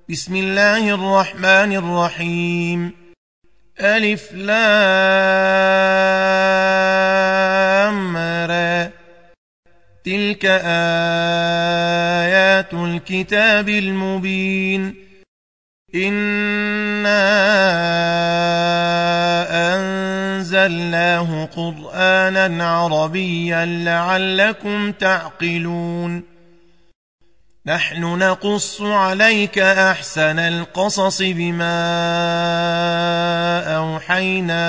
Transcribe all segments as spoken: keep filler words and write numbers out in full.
بسم الله الرحمن الرحيم. ألف لام را. تلك آيات الكتاب المبين. إنا أنزلناه قرآنا عربيا لعلكم تعقلون. نحن نقص عليك أحسن القصص بما أوحينا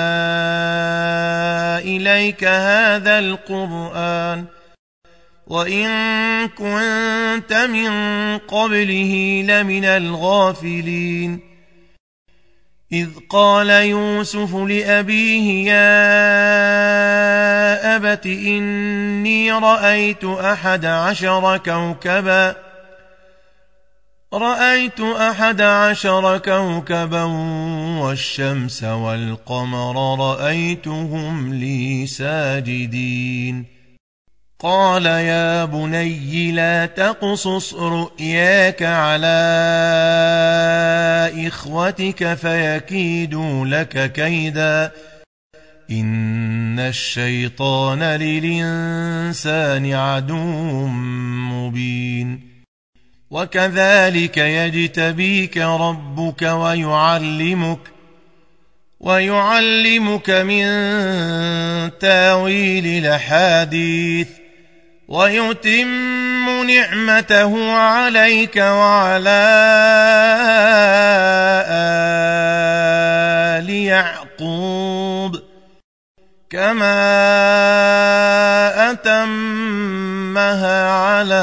إليك هذا القرآن وإن كنت من قبله لمن الغافلين. إذ قال يوسف لأبيه يا أبت إني رأيت أحد عشر كوكبا رأيت أحد عشر كوكبا والشمس والقمر رأيتهم لي ساجدين. قال يا بني لا تقصص رؤياك على إخوتك فيكيدوا لك كيدا إن الشيطان للإنسان عدو مبين. وكذلك يجتبيك ربك ويعلمك ويعلمك من تاويل الأحاديث ويتم نعمته عليك وعلى آل يعقوب كما أتمها على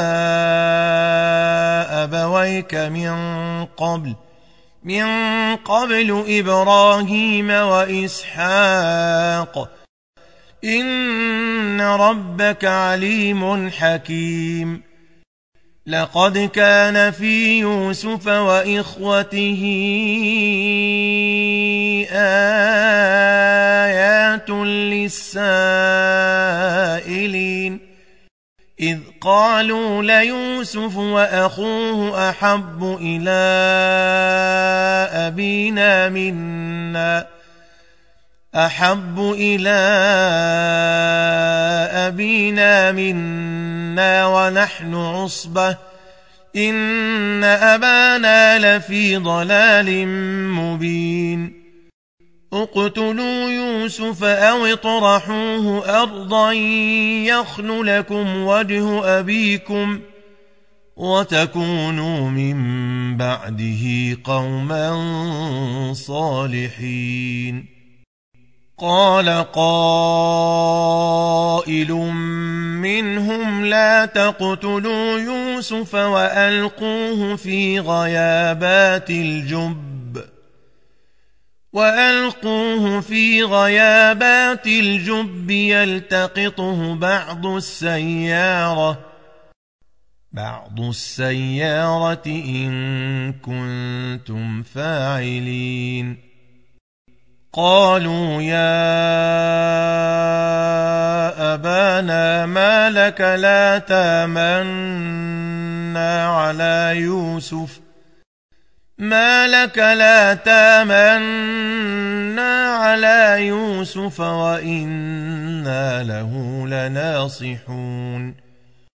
أبويك من قبل من قبل إبراهيم وإسحاق إن ربك عليم حكيم. لقد كان في يوسف وإخوته آيات للسائلين إذ قالوا ليوسف وأخوه أحب إلى أبينا منا أحب إلى أبينا منا ونحن عصبة إن أبانا لفي ضلال مبين. اقتلوا يوسف أو اطرحوه أرضا يخل لكم وجه أبيكم وتكونوا من بعده قوما صالحين. قال قائل منهم لا تقتلوا يوسف وألقوه في غيابات الجب وألقوه في غيابات الجب يلتقطه بعض السيارة بعض السيارة إن كنتم فاعلين. قالوا يا أبانا ما لك لا تامنا على يوسف ما لك لا تامنا على يوسف وإنا له لناصحون.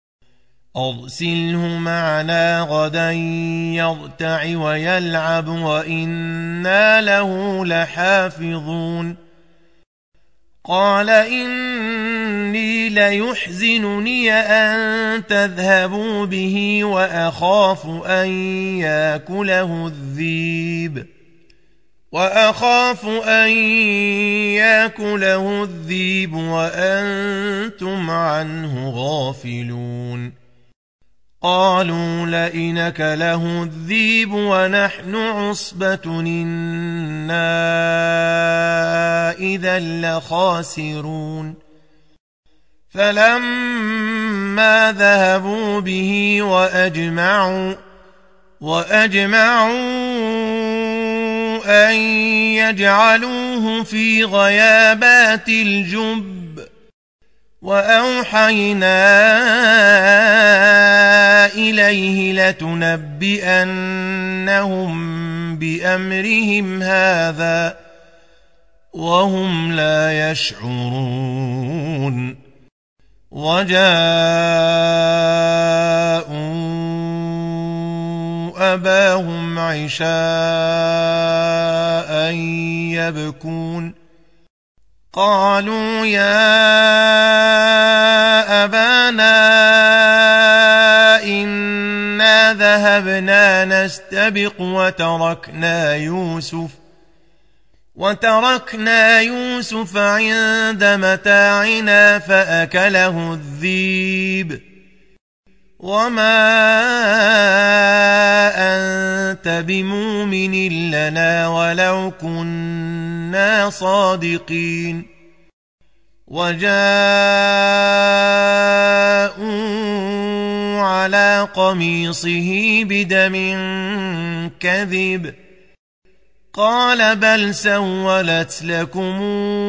أرسله معنا غدا يرتع ويلعب وإنا له لحافظون. قال إني ليحزنني أن تذهبوا به وأخاف أن يأكله الذئب وأخاف أن يأكله الذئب وأنتم عنه غافلون. قالوا لئن أكله الذئب ونحن عصبة إنا إذا لخاسرون. فلما ذهبوا به وأجمعوا وأجمعوا أن يجعلوه في غيابات الجب وأوحينا إليه لتنبئنهم بأمرهم هذا وهم لا يشعرون وجاءوا أباهم عشاء يبكون قالوا يا أبانا إنا ذهبنا نستبق وتركنا يوسف وتركنا يوسف عند متاعنا فأكله الذئب وما أنت بمؤمن لنا ولو كنا صادقين وجاءوا على قميصه بدم كذب قال بل سولت لكم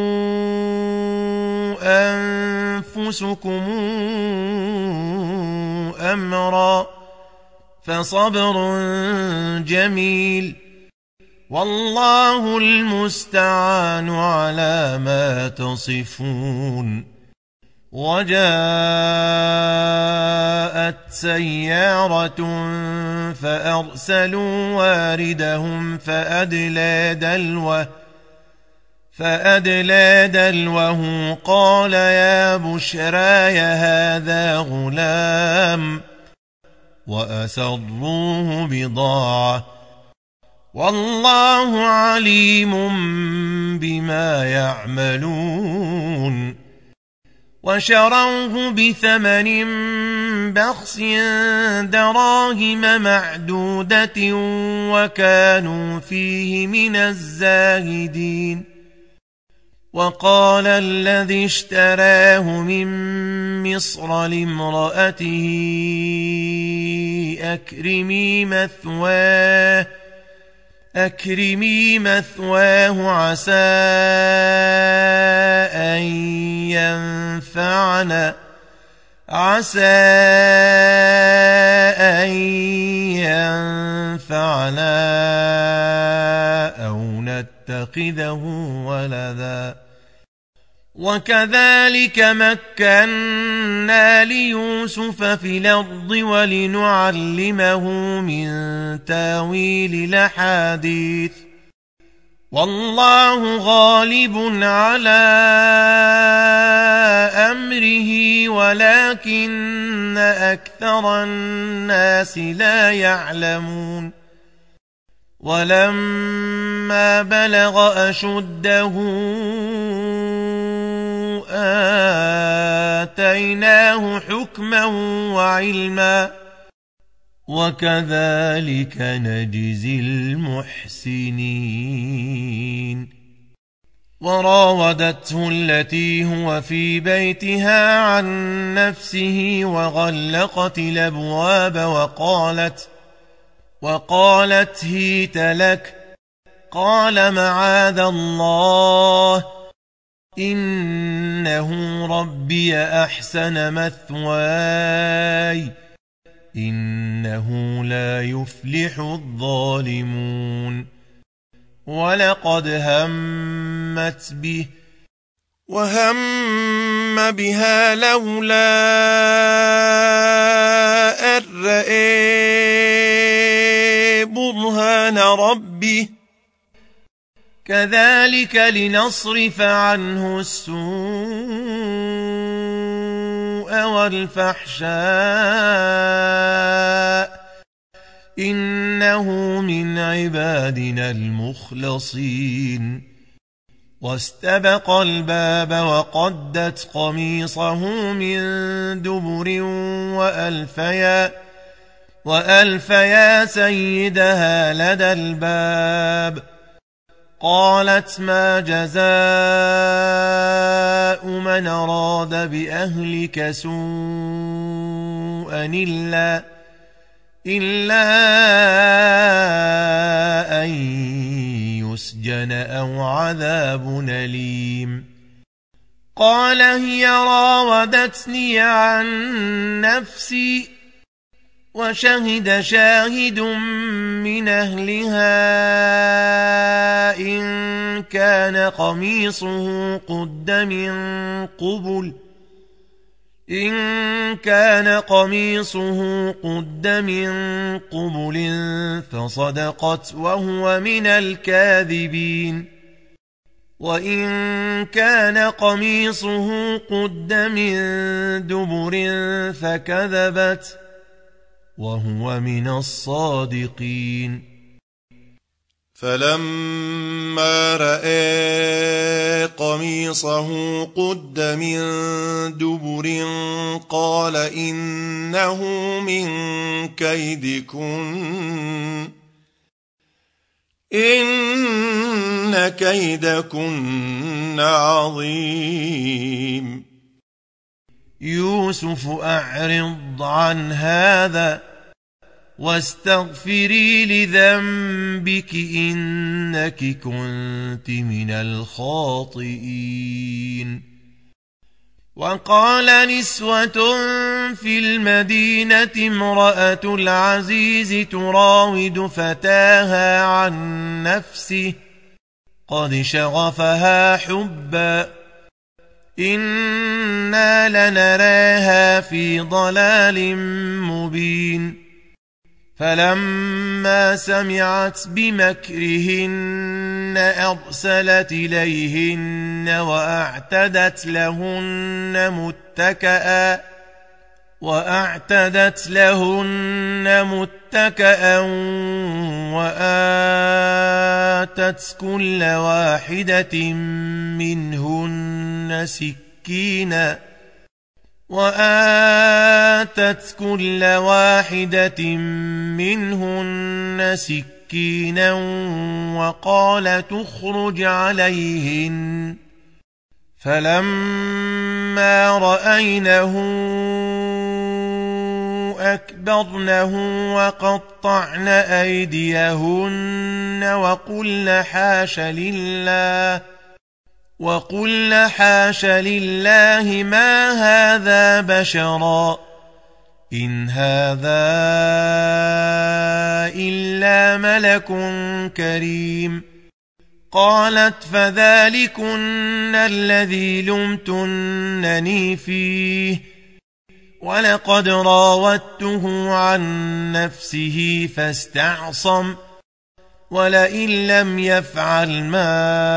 أنفسكم أمرا فصبر جميل والله المستعان على ما تصفون وجاءت سيارة فأرسلوا واردهم فأدلى دلوه فأدلى دلوه قال يا بشراي هذا غلام وأسروه بضاعة والله عليم بما يعملون وشروه بثمن بخس دراهم معدودة وكانوا فيه من الزاهدين وقال الذي اشتراه من مصر لامرأته أكرمي مثواه أكرمي مثواه عسى أن ينفعنا عسى أن ينفعنا أو نتخذه ولدا وكذلك مكنا ليوسف في الأرض ولنعلمه من تاويل الأحاديث والله غالب على أمره ولكن أكثر الناس لا يعلمون ولما بلغ أشده آتيناه حكما وعلما وكذلك نجزي المحسنين وراودته التي هو في بيتها عن نفسه وغلقت الأبواب وقالت وقالت هيت لك قال معاذ الله إنه ربي أحسن مثواي إنه لا يفلح الظالمون ولقد همت به وهم بها لولا أن رأى برهان ربه كذلك لنصرف عنه السوء والفحشاء إنه من عبادنا المخلصين واستبق الباب وقدت قميصه من دبر وألفيا وألفيا سيدها لدى الباب قالت ما جزاء من أراد بأهلك سوءا إلا إلا أن يسجن أو عذاب أليم قال هي راودتني عن نفسي وشهد شاهد من أهلها إن كان قميصه قد من قبل إن كان قميصه قد من قبل فصدقت وهو من الكاذبين وإن كان قميصه قد من دبر فكذبت وهو من الصادقين فلما رأى قميصه قد من دبر قال إنه من كيدكن إن كيدكن عظيم يوسف أعرض عن هذا واستغفري لذنبك إنك كنت من الخاطئين وقال نسوة في المدينة امرأة العزيز تراود فتاها عن نفسه قد شغفها حبا إنا لنراها في ضلال مبين فلما سمعت بمكرهن أرسلت إليهن وأعتدت لهن متكئا وأعتدت لهن متكئا وآتت كل واحدة منهن سكينا وآتت كل واحدة منهن سكينا وقال تخرج عليهن فلما رأينه أكبرنه وقطعن أيديهن وقلن حاش لله وقلن حاش لله ما هذا بشرا إن هذا إلا ملك كريم قالت فذلكن الذي لمتنني فيه ولقد راودته عن نفسه فاستعصم ولئن لم يفعل ما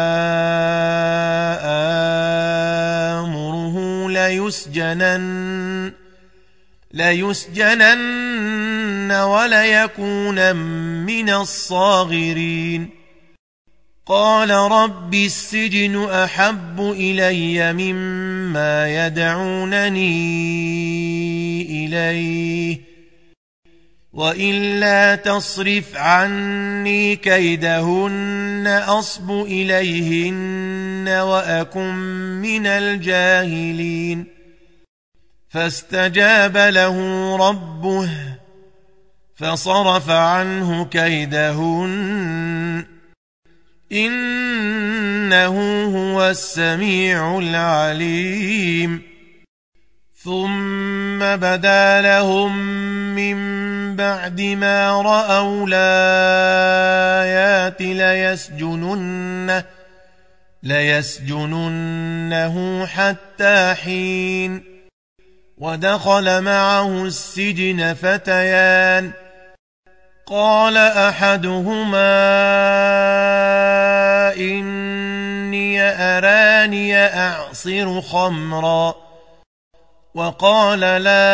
آمره ليسجنن ليسجنن وليكون من الصاغرين قال رب السجن أحب إلي مما يدعونني إليه وإلا تصرف عني كيدهن أصب إليهن وأكن من الجاهلين فاستجاب له ربه فصرف عنه كيدهن إنه هو السميع العليم ثم بدا لهم من بعد ما رأوا الآيات ليسجننه ليسجننه حتى حين ودخل معه السجن فتيان قال أحدهما إني أراني أعصر خمرا وقال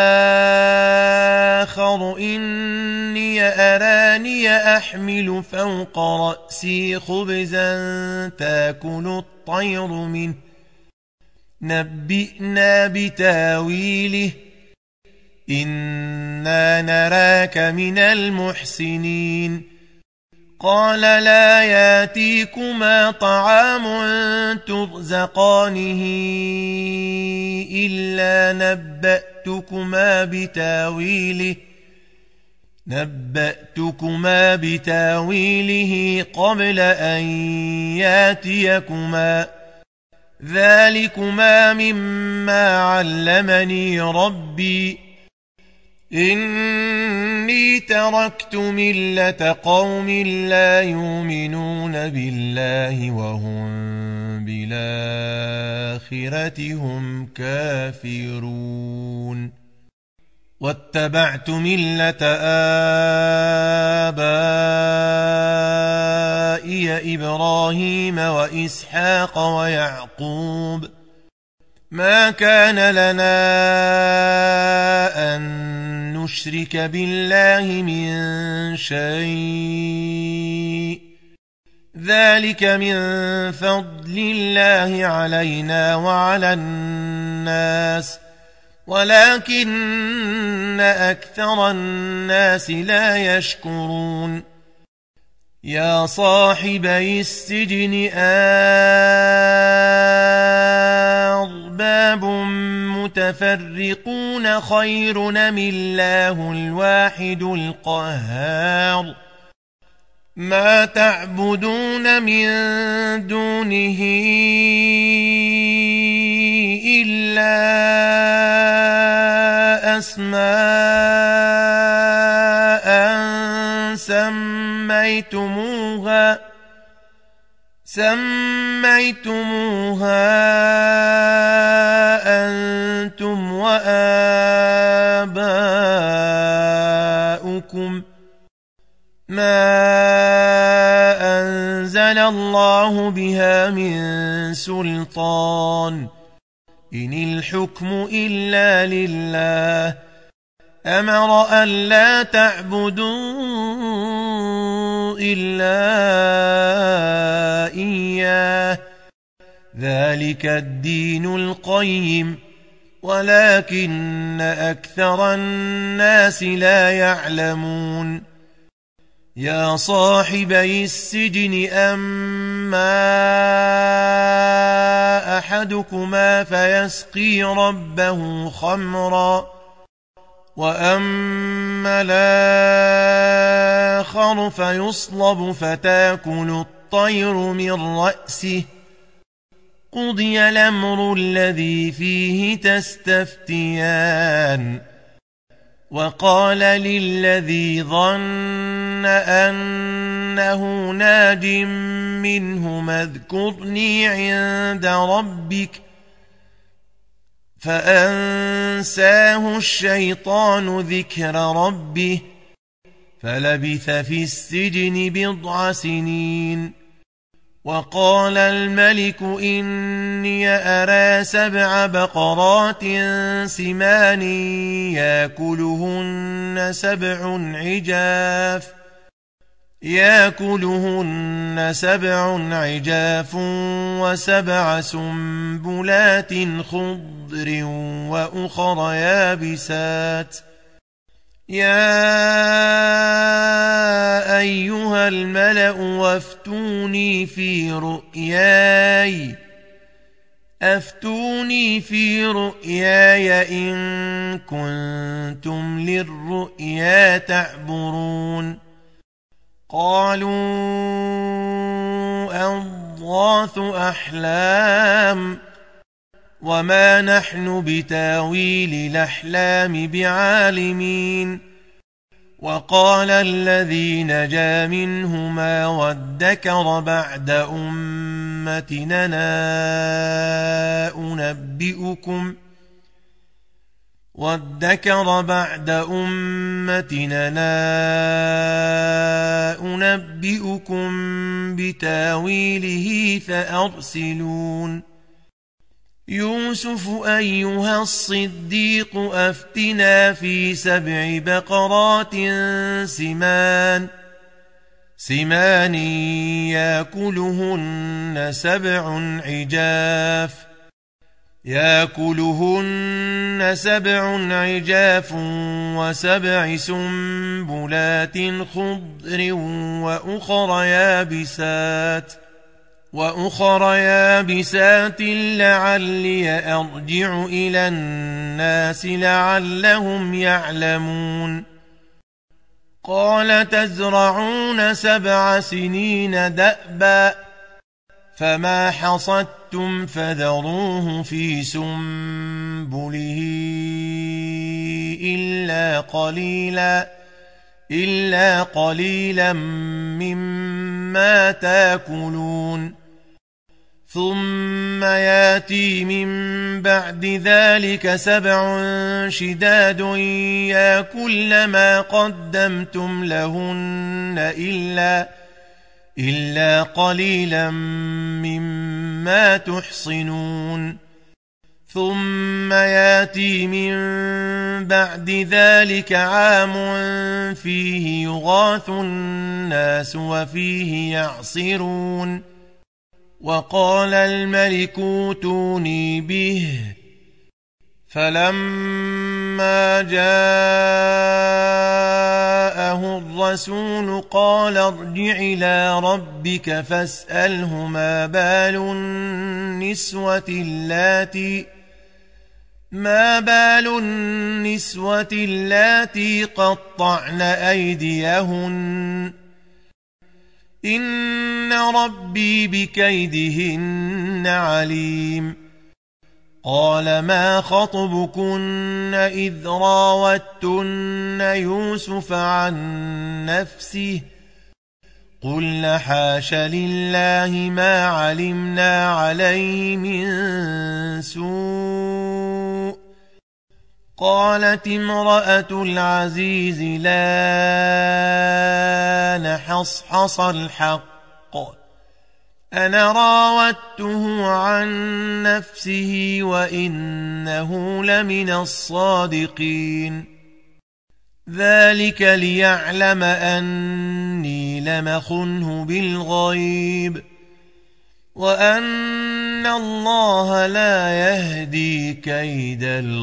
الآخر إني أراني أحمل فوق رأسي خبزا تأكل الطير منه نبئنا بتاويله إنا نراك من المحسنين قال لا ياتيكما طعام ترزقانه إلا نبأتكما بتاويله نبأتكما بتاويله قبل أن ياتيكما ذلكما مما علمني ربي إني تركت ملة قوم لا يؤمنون بالله وهم بالآخرة هم كافرون واتبعت ملة آبائي إبراهيم وإسحاق ويعقوب ما كان لنا أن نشرك بالله من شيء ذلك من فضل الله علينا وعلى الناس ولكن أكثر الناس لا يشكرون يا صاحبي السجن أرباب متفرقون خير أم الله الواحد القهار ما تعبدون من دونه إلا أسماء سميتموها سميتموها أنتم وآباؤكم ما أنزل الله بها من سلطان إن الحكم إلا لله أمر أن لا تعبدوا إلا إياه ذلك الدين القيم ولكن أكثر الناس لا يعلمون يا صاحبي السجن أما أحدكما فيسقي ربه خمرا وأما الآخر فيصلب فتاكل الطير من رأسه قضي الأمر الذي فيه تستفتيان وقال للذي ظن أنه ناج منهما اذكرني عند ربك فأنساه الشيطان ذكر ربه فلبث في السجن بضع سنين وقال الملك إني أرى سبع بقرات سمان يأكلهن سبع عجاف يأكلهن سبع عجاف وسبع سنبلات خضر وأخر يابسات يا أيها الملأ وافتوني في رؤياي أفتوني في رؤياي إن كنتم للرؤيا تعبرون قالوا أضغاث أحلام وما نحن بتاويل الأحلام بعالمين وقال الذي نجا منهما وادكر بعد أمتنا أنبئكم وادكر بعد أمتنا أنبئكم بتاويله فأرسلون يوسف أيها الصديق أفتنا في سبع بقرات سمان سمان يأكلهن سبع عجاف يأكلهن سبع عجاف وسبع سنبلات خضر وأخر يابسات وأخر يابسات لعلي أرجع إلى الناس لعلهم يعلمون قال تزرعون سبع سنين دأبا فما حصدتم فذروه في سنبله إلا قليلا إلا قليلا مما تاكلون ثم ياتي من بعد ذلك سبع شداد ياكلن ما قدمتم لهن إلا إلا قليلا مما تحصنون ثم ياتي من بعد ذلك عام فيه يغاث الناس وفيه يعصرون وقال الملك اوتوني به فلما جاءه الرسول قال ارجع إلى ربك فاسأله ما بال النسوة اللاتي ما بال النسوة اللاتي قطعن أيديهن إن ربي بكيدهن عليم قال ما خطبكن إذ راوتن يوسف عن نفسه قلن حاش لله ما علمنا عليه من سوء قالت امرأة العزيز لا نحصحص الحق أنا راودته عن نفسه وإنه لمن الصادقين ذلك ليعلم أني لم أخنه بالغيب وأن الله لا يهدي كيد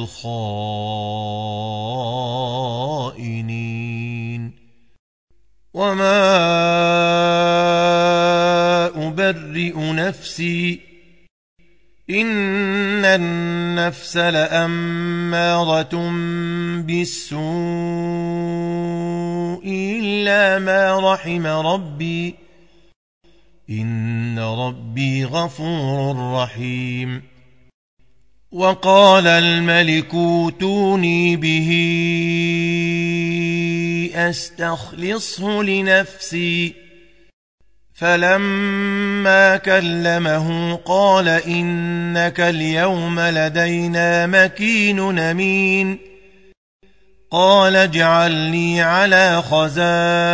الخائنين وما أبرئ نفسي إن النفس لأمارة بالسوء إلا ما رحم ربي إن ربي غفور رحيم وقال الملك اوتوني به أستخلصه لنفسي فلما كلمه قال إنك اليوم لدينا مكين أمين قال اجعلني على خزائن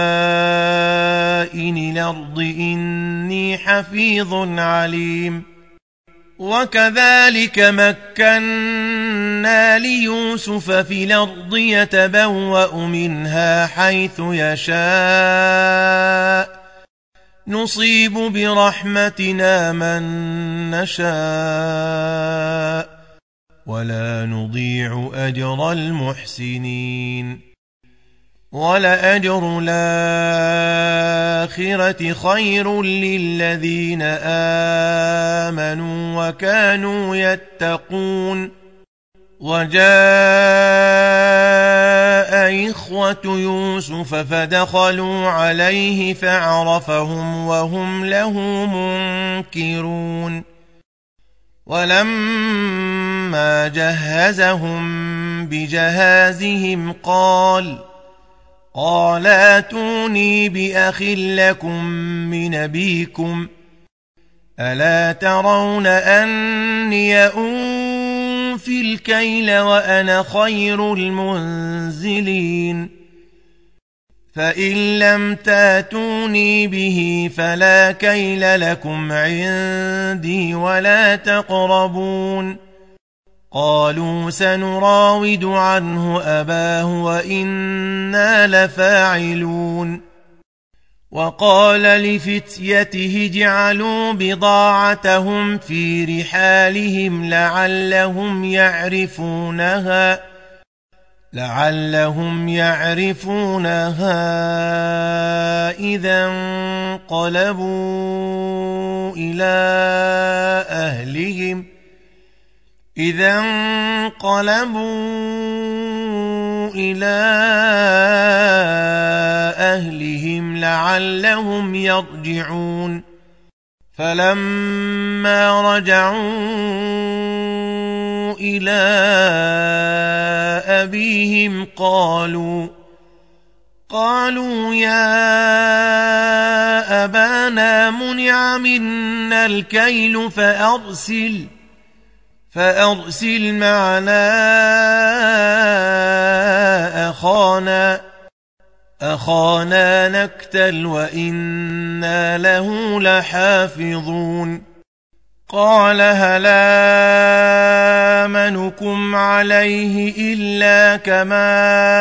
الأرض إني حفيظ عليم وكذلك مكنا ليوسف في الأرض يتبوأ منها حيث يشاء نصيب برحمتنا من نشاء ولا نضيع أجر المحسنين ولأجر الآخرة خير للذين آمنوا وكانوا يتقون وجاء إخوة يوسف فدخلوا عليه فعرفهم وهم له منكرون ولما جهزهم بجهازهم قال قال اتوني بأخ لكم من أبيكم ألا ترون أني أوفي الكيل وأنا خير المنزلين فإن لم تاتوني به فلا كيل لكم عندي ولا تقربون قالوا سنراود عنه أباه وإنا لفاعلون وقال لفتيته اجعلوا بضاعتهم في رحالهم لعلهم يعرفونها لعلهم يعرفونها إذا انقلبوا إلى أهلهم إذا انقلبوا إلى أهلهم لعلهم يرجعون فلما رجعوا إلى أبيهم قالوا قالوا يا أبانا منع منا الكيل فأرسل فأرسل معنا أخانا أخانا نكتل وإنا له لحافظون قال هل آمنكم عليه إلا كما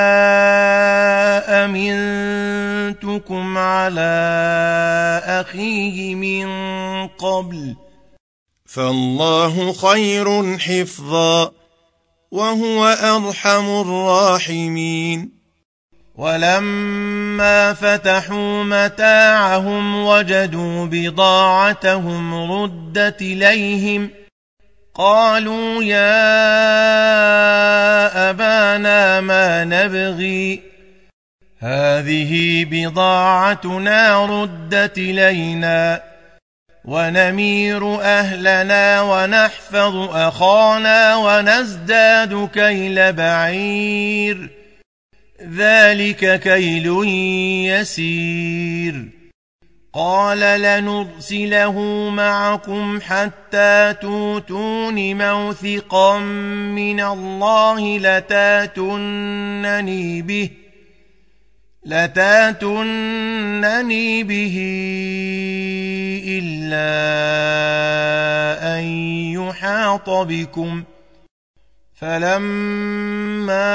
أمنتكم على أخيه من قبل فالله خير حفظا وهو أرحم الراحمين ولما فتحوا متاعهم وجدوا بضاعتهم ردت إليهم قالوا يا أبانا ما نبغي هذه بضاعتنا ردت إلينا ونمير أهلنا ونحفظ أخانا ونزداد كيل بعير ذلك كيل يسير قال لنرسله معكم حتى توتون موثقا من الله لتاتونني به لتاتونني به إلا أن يحاط بكم فلما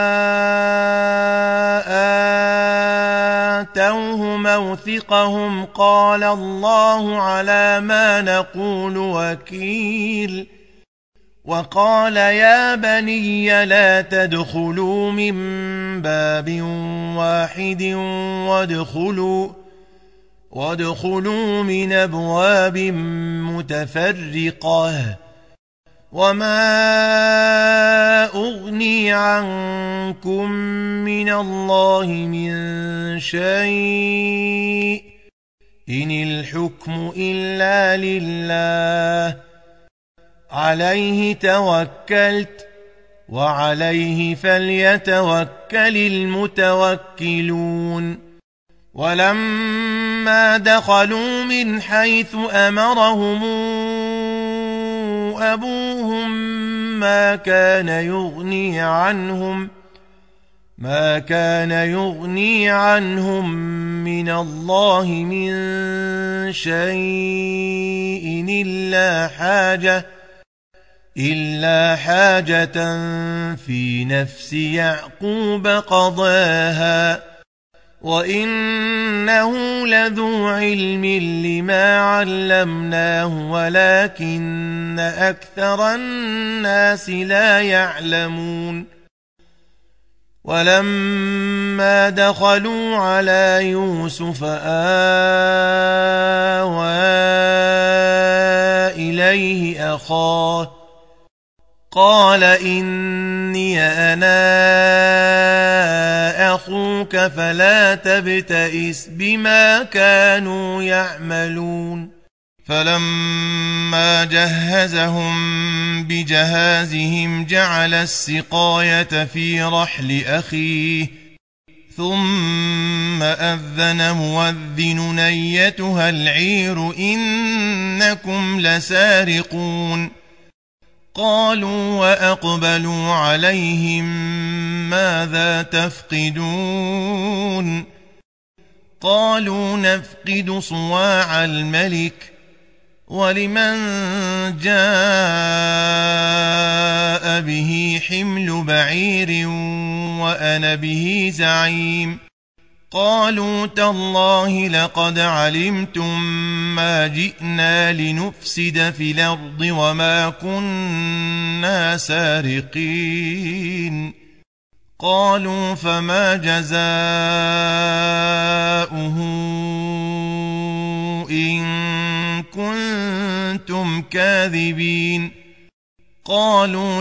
آتوه موثقهم قال الله على ما نقول وكيل وقال يا بني لا تدخلوا من باب واحد وادخلوا وادخلوا من أبواب متفرقة وما أغني عنكم من الله من شيء إن الحكم إلا لله عليه توكلت وعليه فليتوكل المتوكلون ولما دخلوا من حيث أمرهم أبوهم ما كان يغني عنهم ما كان يغني عنهم من الله من شيء إلا حاجة إلا حاجة في نفس يعقوب قضاها وإنه لذو علم لما علمناه ولكن أكثر الناس لا يعلمون ولما دخلوا على يوسف آوى إليه أخاه قال إني أنا أخوك فلا تبتئس بما كانوا يعملون فلما جهزهم بجهازهم جعل السقاية في رحل أخيه ثم أذن مؤذن أيتها العير إنكم لسارقون قالوا وأقبلوا عليهم ماذا تفقدون قالوا نفقد صواع الملك ولمن جاء به حمل بعير وأنا به زعيم قالوا تالله لقد علمتم ما جئنا لنفسد في الأرض وما كنا سارقين قالوا فما جزاؤه إن كنتم كاذبين قالوا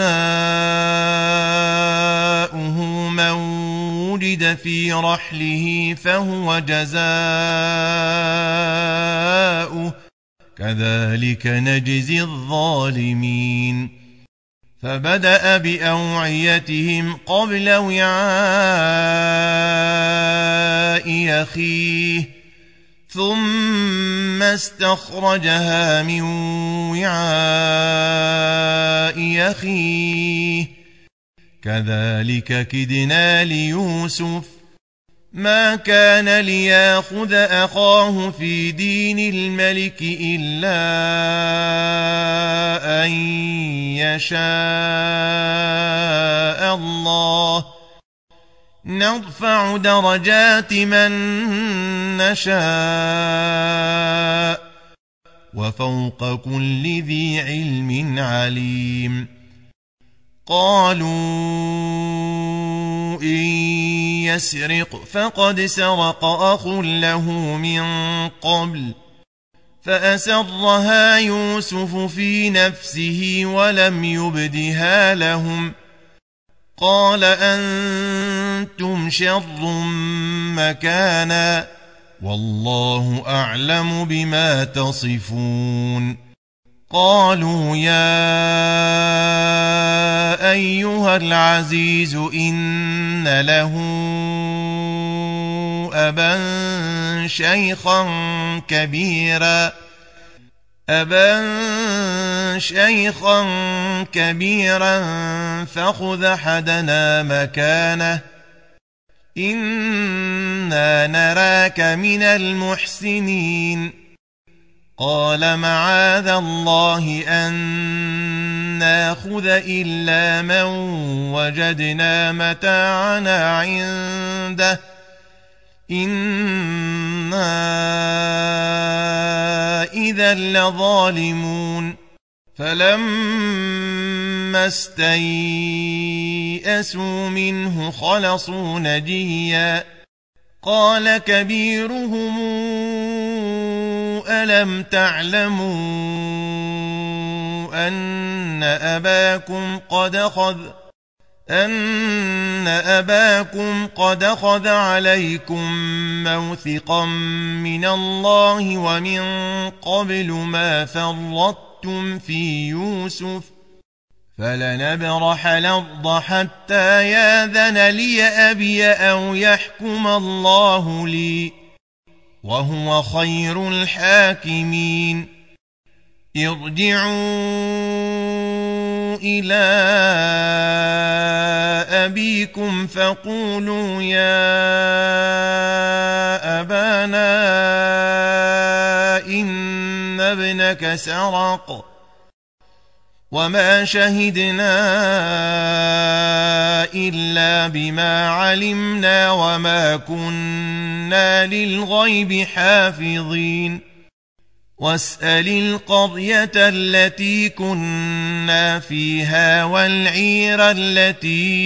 جزاؤه من وجد في رحله فهو جزاؤه كذلك نجزي الظالمين فبدأ بأوعيتهم قبل وعاء أخيه ثم استخرجها من وعاء أخيه كذلك كدنا ليوسف ما كان ليأخذ أخاه في دين الملك إلا أن يشاء الله نرفع درجات من نشاء وفوق كل ذي علم عليم قالوا إن يسرق فقد سرق أخ له من قبل فأسرها يوسف في نفسه ولم يبدها لهم قال أنتم شر مكانا والله أعلم بما تصفون قالوا يا أيها العزيز إن له أبا شيخا كبيرا أبا شيخا كبيرا فخذ أحدنا مكانه إنا نراك من المحسنين قال معاذ الله أن ناخذ إلا من وجدنا متاعنا عنده إنا إذا لظالمون فلما استيئسوا منه خلصوا نجيا قال كبيرهم ألم تعلموا أن أباكم قد أخذ أن أباكم قد أخذ عليكم موثقا من الله ومن قبل ما فرطتم في يوسف فلنبرح الأرض حتى ياذن لي أبي أو يحكم الله لي وهو خير الحاكمين ارجعوا إلى أبيكم فقولوا يا أبانا إن ابنك سرق وما شهدنا إلا بما علمنا وما كنا للغيب حافظين واسأل القرية التي كنا فيها والعير التي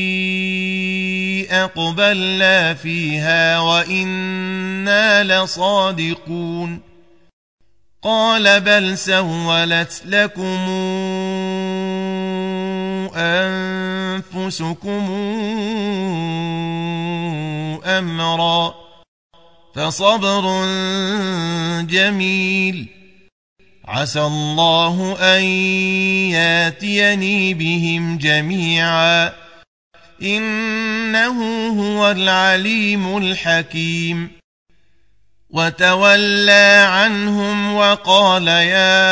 أقبلنا فيها وإنا لصادقون قال بل سولت لكم أنفسكم أمرا فصبر جميل عسى الله أن ياتيني بهم جميعا إنه هو العليم الحكيم وتولى عنهم وقال يا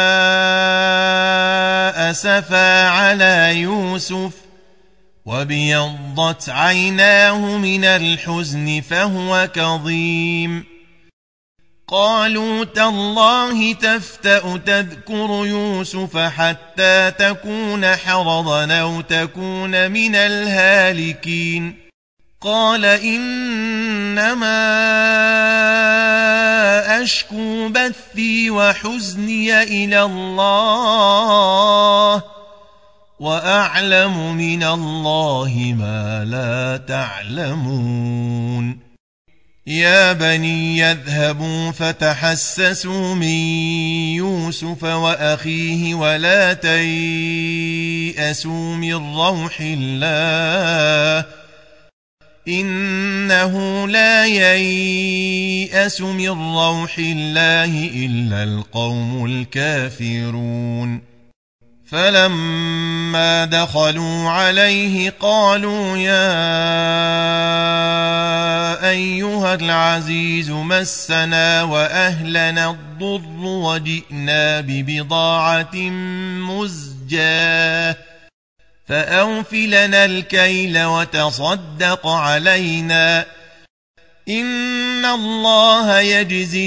أسفا على يوسف وابيضت عيناه من الحزن فهو كظيم قالوا تالله تفتأ تذكر يوسف حتى تكون حرضا أو تكون من الهالكين قال إنما أشكو بثي وحزني إلى الله وأعلم من الله ما لا تعلمون يا بني يذهبوا فتحسسوا من يوسف وأخيه ولا تيأسوا من روح الله إنه لا ييأس من روح الله إلا القوم الكافرون فلما دخلوا عليه قالوا يا أيها العزيز مسنا وأهلنا الضر وجئنا ببضاعة مزجاة فأوف لنا الكيل وتصدق علينا إن الله يجزي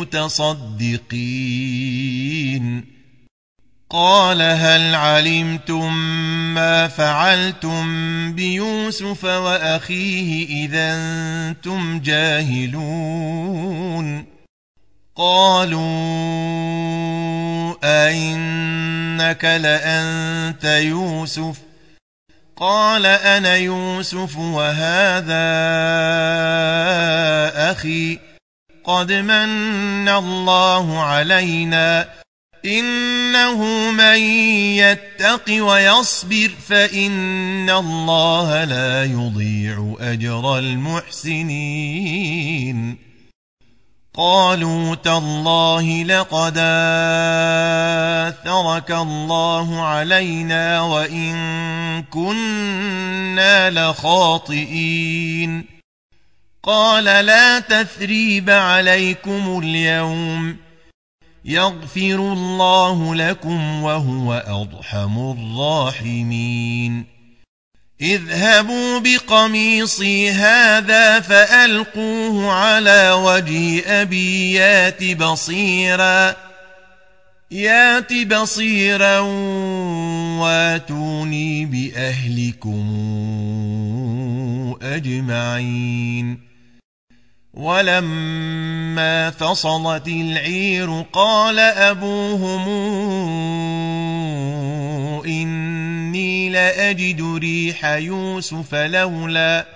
المتصدقين. قال هل علمتم ما فعلتم بيوسف وأخيه إذا أنتم جاهلون؟ قالوا أئنك لأنت يوسف؟ قال أنا يوسف وهذا أخي قد من الله علينا إنه من يتق ويصبر فإن الله لا يضيع أجر المحسنين. قالوا تالله لقد آثرك الله علينا وإن كنا لخاطئين. قال لا تثريب عليكم اليوم يغفر الله لكم وهو أرحم الراحمين. اذهبوا بقميصي هذا فألقوه على وجه أبي يات بصيرا يات بصيرا واتوني بأهلكم أجمعين. ولما فصلت العير قال أبوهم إني لأجد ريح يوسف لولا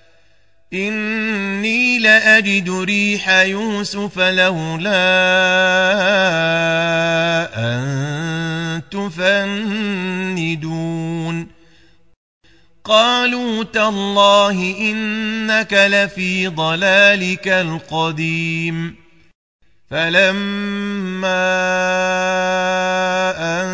إني لأجد ريح يوسف لولا أن تفندون. قالوا تالله إنك لفي ضلالك القديم. فلما أن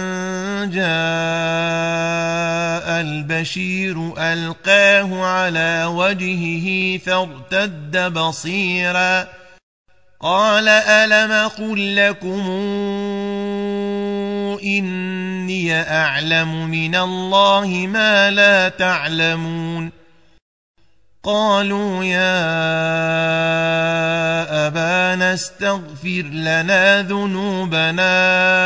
جاء البشير ألقاه على وجهه فارتد بصيرا قال ألم أقل لكم إني أعلم من الله ما لا تعلمون؟ قالوا يا أبانا استغفر لنا ذنوبنا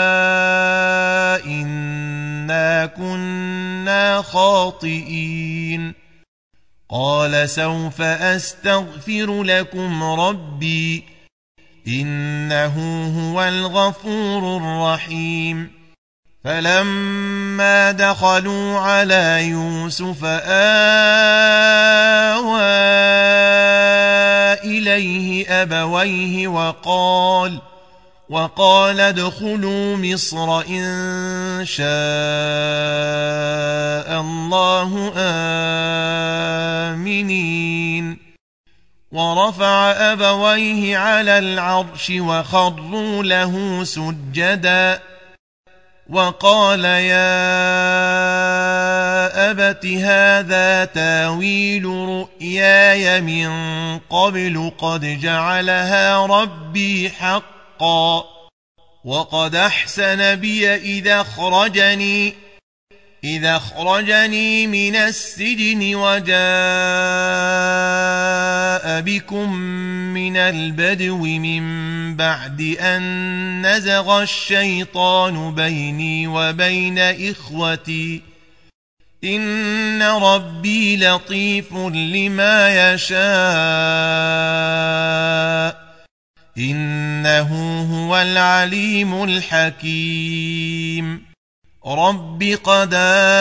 إنا كنا خاطئين. قال سوف أستغفر لكم ربي إنه هو الغفور الرحيم. فلما دخلوا على يوسف آوى إليه أبويه وقال وقال ادخلوا مصر إن شاء الله آمنين. ورفع أبويه على العرش وخروا له سجدا وقال يا أبت هذا تاويل رؤياي من قبل قد جعلها ربي حقا وقد أحسن بي إذا أخرجني إذا أخرجني من السجن وجاء بكم من البدو من بعد أن نزغ الشيطان بيني وبين إخوتي إن ربي لطيف لما يشاء إنه هو العليم الحكيم. رب قد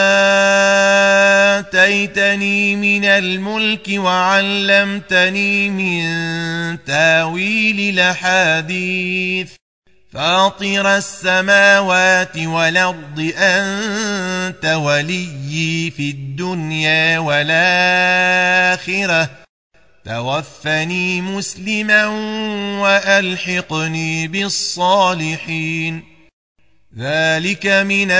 آتيتني من الملك وعلمتني من تاويل الأحاديث فاطر السماوات والأرض أنت وليي في الدنيا والآخرة توفني مسلما وألحقني بالصالحين. ذلك من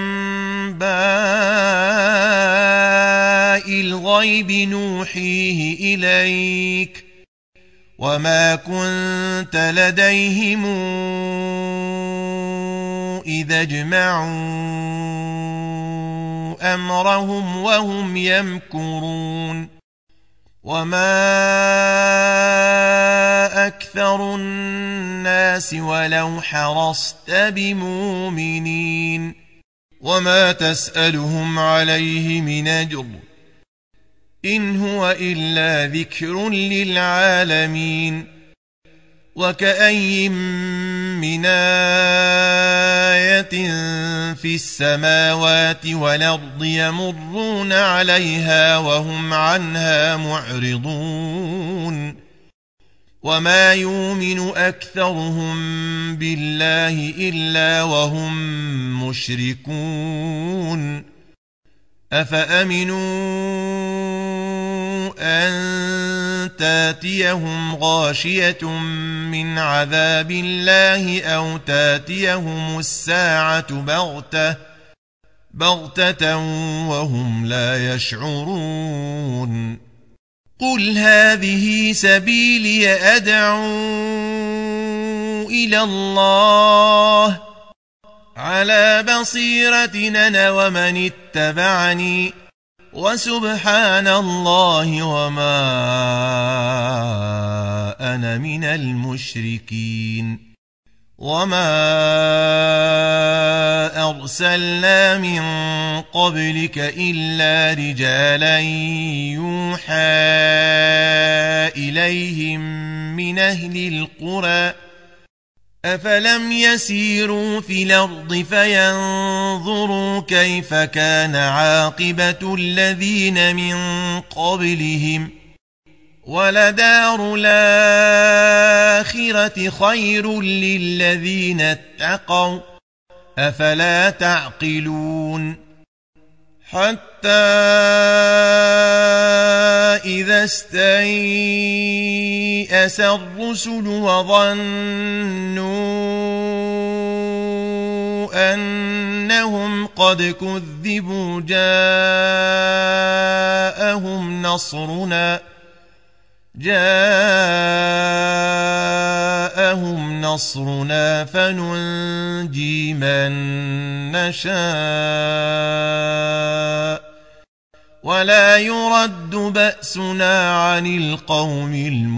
أنباء الغيب نوحيه إليك وما كنت لديهم إذا اجمعوا أمرهم وهم يمكرون وما أكثر الناس ولو حرصت بمؤمنين وما تسألهم عليه من أجر إن هو إلا ذكر للعالمين وكأي من آية في السماوات والأرض يمرون عليها وهم عنها معرضون وما يؤمن أكثرهم بالله إلا وهم مشركون أفأمنوا أن تاتيهم غاشية من عذاب الله أو تاتيهم الساعة بغتة بغتة وهم لا يشعرون قل هذه سبيلي أدعو إلى الله على بصيرة أنا ومن اتبعني وسبحان الله وما أنا من المشركين وما أرسلنا من قبلك إلا رجالا يوحى إليهم من أهل القرى أفلم يسيروا في الأرض فينظروا كيف كان عاقبة الذين من قبلهم ولدار الآخرة خير للذين اتقوا أفلا تعقلون حتى إذا استيأس الرسل وظنوا أنهم قد كذبوا جاءهم نصرنا جاءهم نصرنا فننجي من نشاء ولا يرد بأسنا عن القوم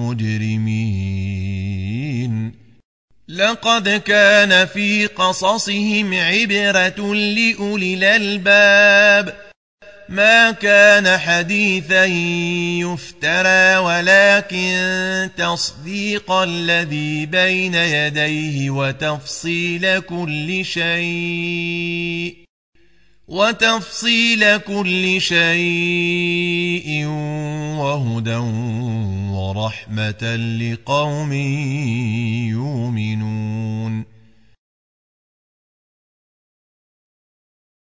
المجرمين لقد كان في قصصهم عبرة لأولي الألباب ما كان حديثا يفترى ولكن تصديق الذي بين يديه وتفصيل كل شيء وتفصيل كل شيء وهدى ورحمة لقوم يؤمنون